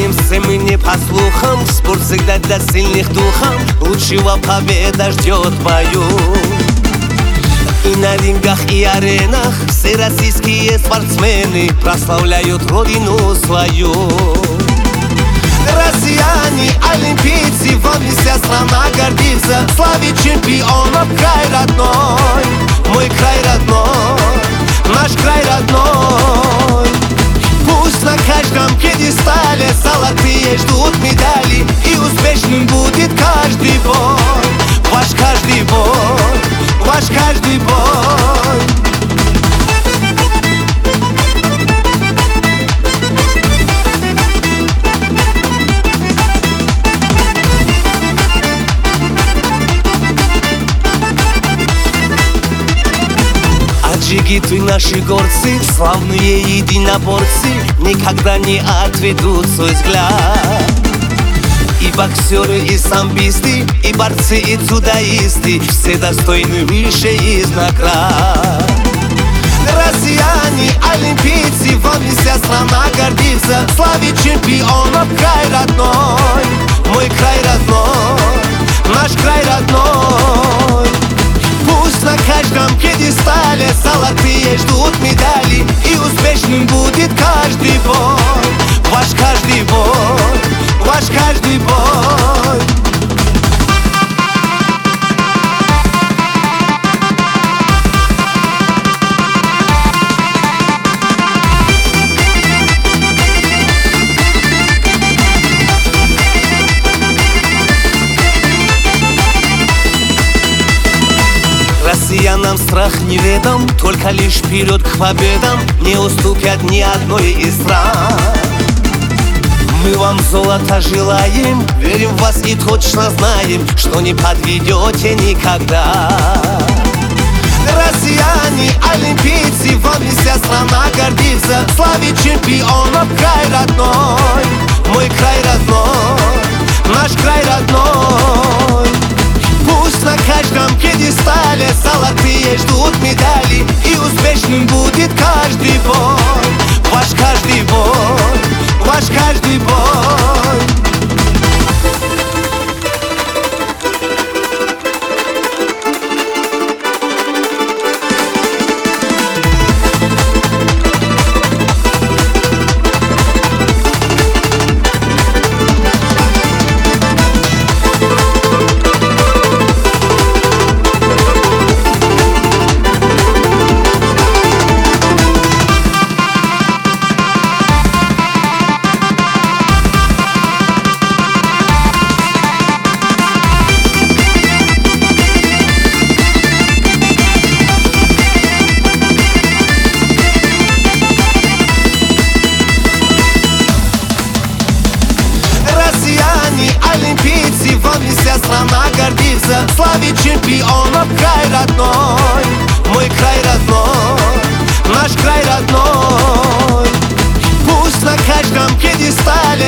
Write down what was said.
Боремся мы не по слухам, спорт всегда для сильных духом. Лучшего победа ждет в бою. И на рингах, и аренах все российские спортсмены прославляют родину свою. Россияне, олимпийцы, вами вся страна гордится. Славить чемпионов край родной, мой край родной, наш край родной. Пусть на каждом пьедестале золотые ждут медали, и успешным будет каждый бой, ваш каждый бой, ваш каждый бой. Джигиты наши горцы, славные единоборцы, никогда не отведут свой взгляд. И боксеры, и самбисты, и борцы, и дзюдоисты, все достойны выше из наград. Россияне, олимпийцы, вами вся страна гордится. Славить чемпионов край родной, мой край родной, наш край родной. Пусть на каждом пьедестале золотые ждут медали, и успешным будет каждый бой, ваш каждый бой, ваш каждый бой. Россиянам страх неведом, только лишь вперед к победам, не уступят ни одной из стран. Мы вам золота желаем, верим в вас и точно знаем, что не подведете никогда. Россияне, олимпийцы, вами вся страна гордится. Славить чемпионов край родной, мой край родной, наш край родной. Пусть на каждом пьедестале золотые ждут медали, и успешным будет каждый бой, ваш каждый бой, ваш каждый бой. Олимпийцы, вами вся страна гордится. Славить чемпионов край родной, мой край родной, наш край родной. Пусть на каждом пьедестале